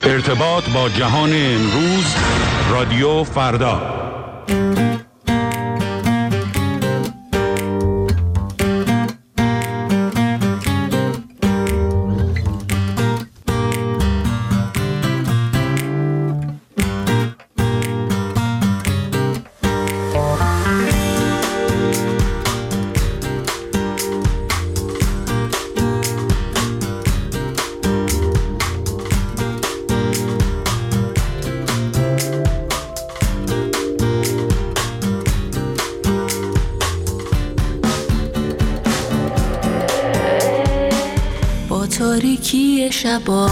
ارتباط با جهان امروز، رادیو فردا. تاریکی شبا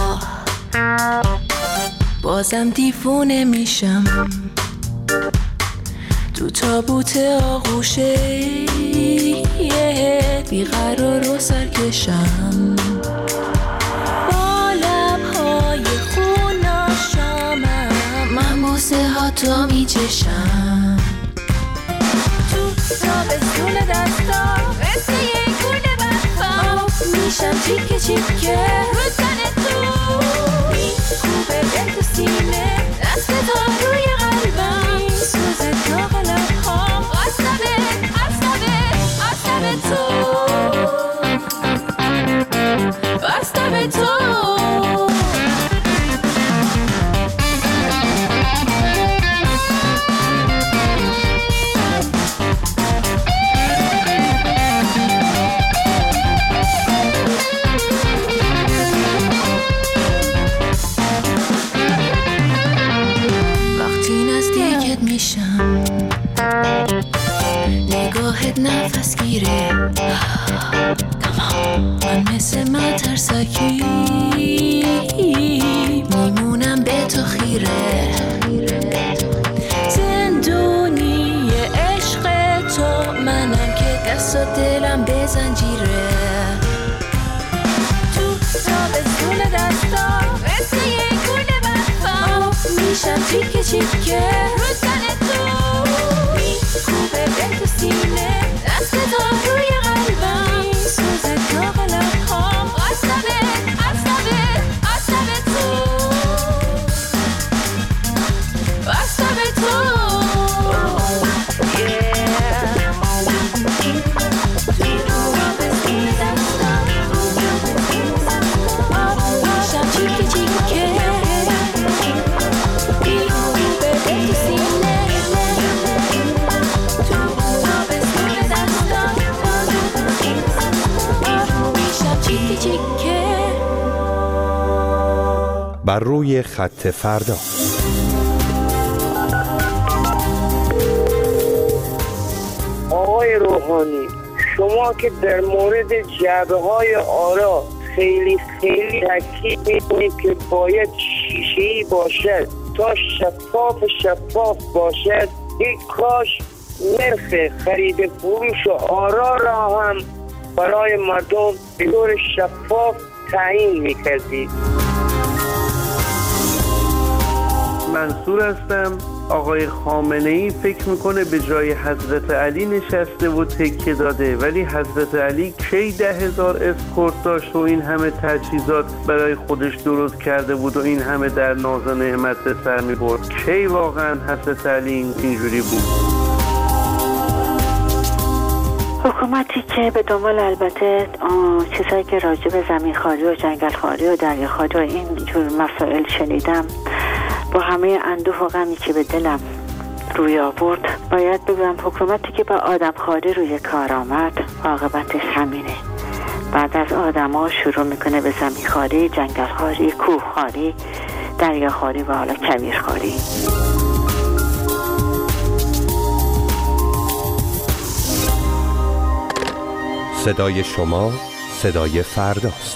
بازم دیوونه میشم، تو تابوت آغوشه بیقرار و سرکشم، با لبهای خوناشامم من بوسه ها تو میچشم، تو تابستون دستا مثل یک گونه برفا میشم چیکه چیکه رو تن تو، میکوبه دل تو سینه دست تا روی قلبم، سوز داغ لبهام آسمه تو، آسمه تو. نگاهت نفس گیره، من مثل مترسکی میمونم به تو خیره، زندونی عشق تو منم که دست و دلم به زنجیره، تو تابستون دستا مثل یک گونه برفا میشم چیکه چیکه رو تن تو، میکوبه دل تو سینه دست تا روی قلبم، سوز داغ لبهام آسمه تو، آسمه تو. میشم چیکه چیکه میکوبه دل تو سینه بر روی خط فردا. آقای روحانی، شما که در مورد جعبه‌های آرا خیلی تاکید می‌کنید که باید شیشه‌ای باشد تا شفاف باشد، یک کاش نرخ خرید فروش آرا را هم برای مردم به طور شفاف تعیین می‌کردید. منصور هستم. آقای خامنه‌ای فکر میکنه به جای حضرت علی نشسته و تکیه داده، ولی حضرت علی کی 10,000 اسکورت داشت و این همه تجهیزات برای خودش درست کرده بود و این همه در ناز و نعمت به سر میبرد؟ کی واقعا حضرت علی اینجوری بود؟ حکومتی که به دنبال البته چیزایی که راجع به زمینخواری و جنگلخواری و دریاخواری و این جور مسائل شنیدم، با همه اندوه و غمی که به دلم روی آورد، باید بگم حکومتی که با آدمخواری روی کار آمد عاقبتش همینه. بعد از آدم‌ها شروع میکنه به زمینخواری، جنگلخواری، کوهخواری، دریاخواری و حالا کویرخواری. صدای شما صدای فرداست.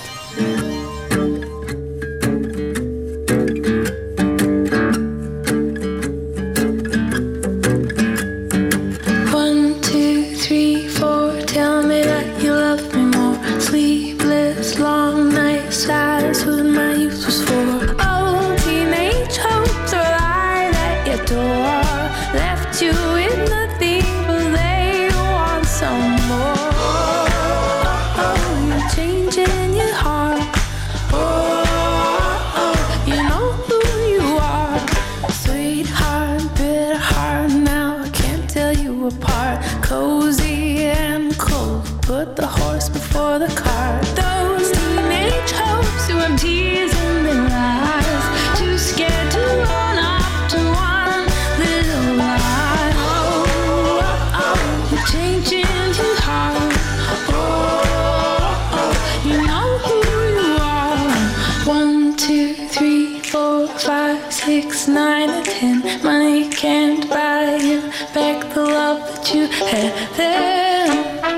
tears in their eyes, too scared to run up to one little lie. Oh, oh, you're changing too hard. Oh, you know who you are. 1, 2, 3, 4, 5, 6, 9, and 10. Money can't buy you back the love that you had then.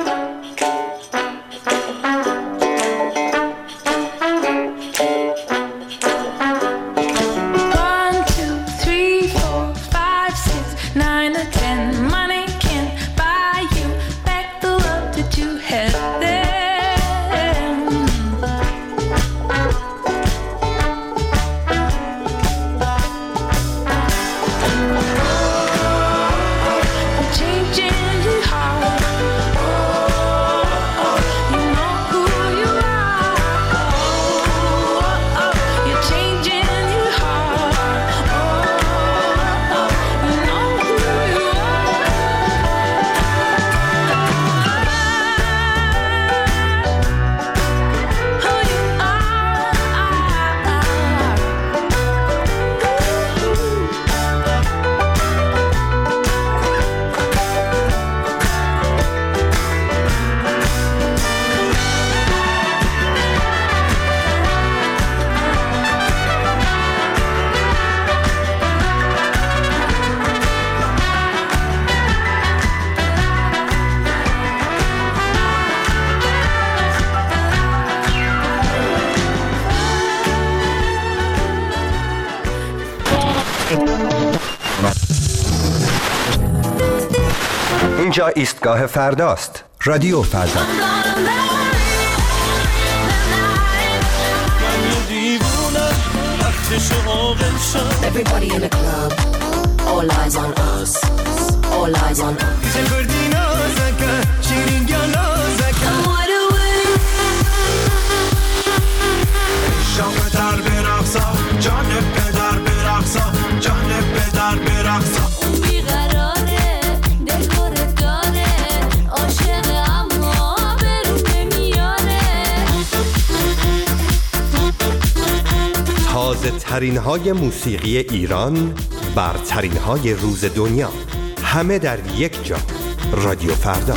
اینجا ایستگاه فرداست. رادیو فردا. Everybody in the club, all eyes on us, all eyes on us. تازه ترین های موسیقی ایران، برترین های روز دنیا، همه در یک جا. رادیو فردا.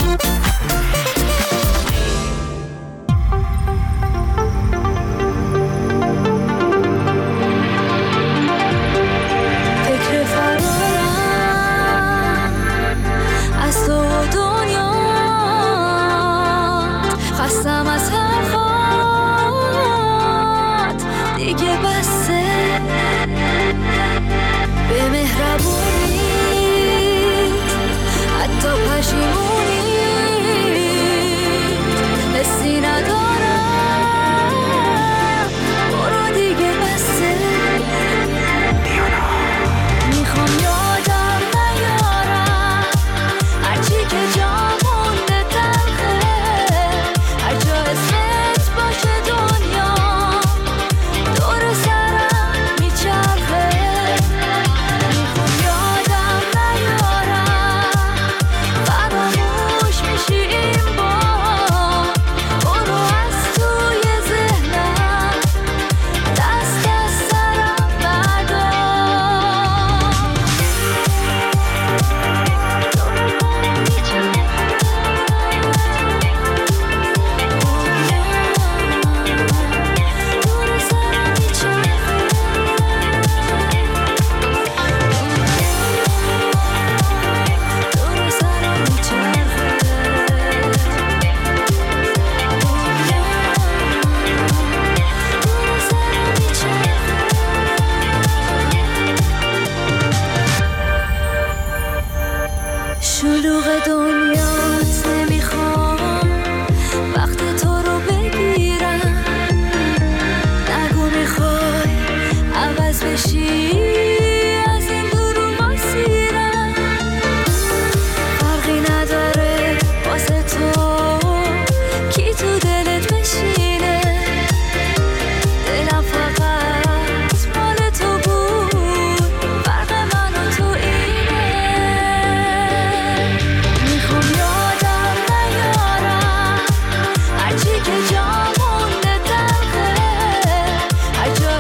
I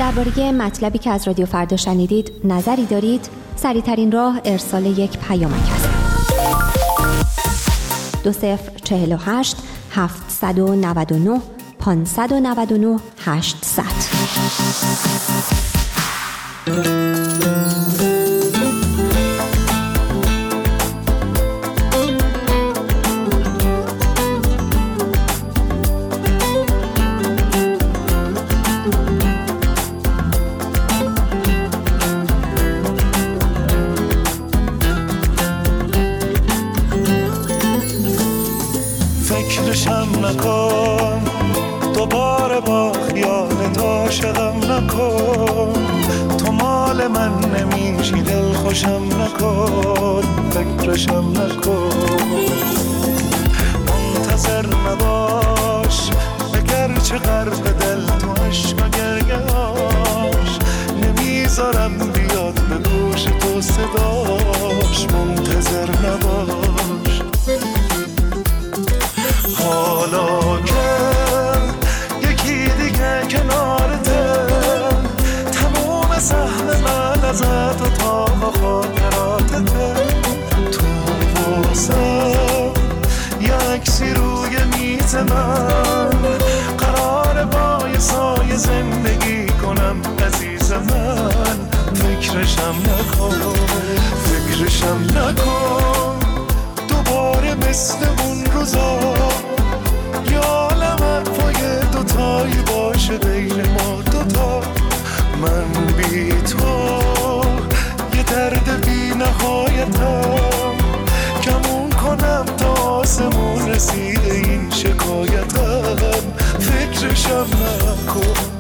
درباره مطلبی که از رادیو فردا شنیدید نظری دارید؟ سریع‌ترین راه ارسال یک پیامک است. 2048 799 599 800. فکرشم نکن دوباره با خیالت عاشقم نکن، تو مال من نمیشی دل خوشم نکن، فکرشم نکن، منتظر نباش اگرچه غرق دل تو عشق و گریه‌اش، نمیذارم بیاد به گوش تو صداش، منتظر نباش. حالا که یکی دیگه کنارته، تموم سهم من ازت و تا خاطراتته، تو واسم یکسی روی میز من، قرار با یه سایه زندگی کنم عزیز من، فکرشم نکن، فکرشم نکن، دوباره مثل اون روزا یالم پای دوتایی باشه بین ما دوتا، من بی تو یه درد بی نهایتم، کمون کنم تا آسمون رسیده این شکایتم، فکرشم نکن.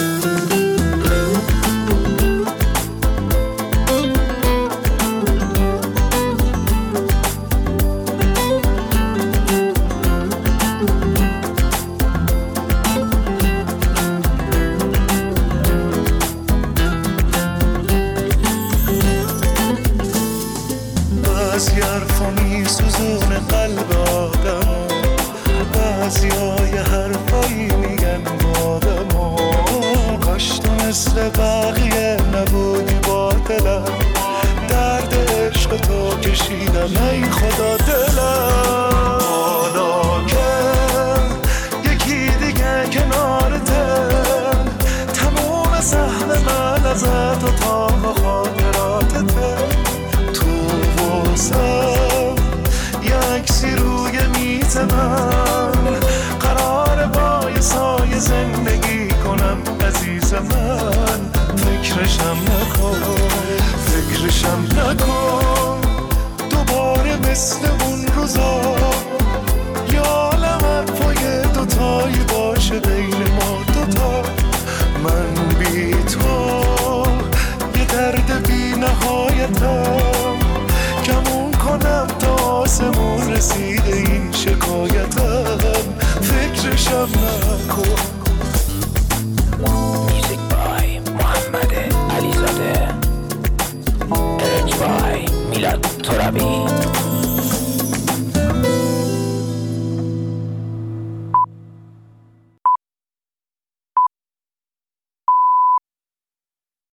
بعضی حرفا میسوزونه قلب آدم، بعضیای حرفایی میگن آدم، کاش تو مثل بقیه نبودی با دلم، درد عشق تو کشیدم ای خدا دلم، حالا که یکی دیگه کنارته، تموم سهم من ازت و تا خاطراتته، یکسی روی میز من، قرار با یه سایه زندگی کنم عزیز من، فکرشم نکن، فکرشم نکن، دوباره مثل اون روزا یالم پای دوتایی باشه بین ما دوتا، من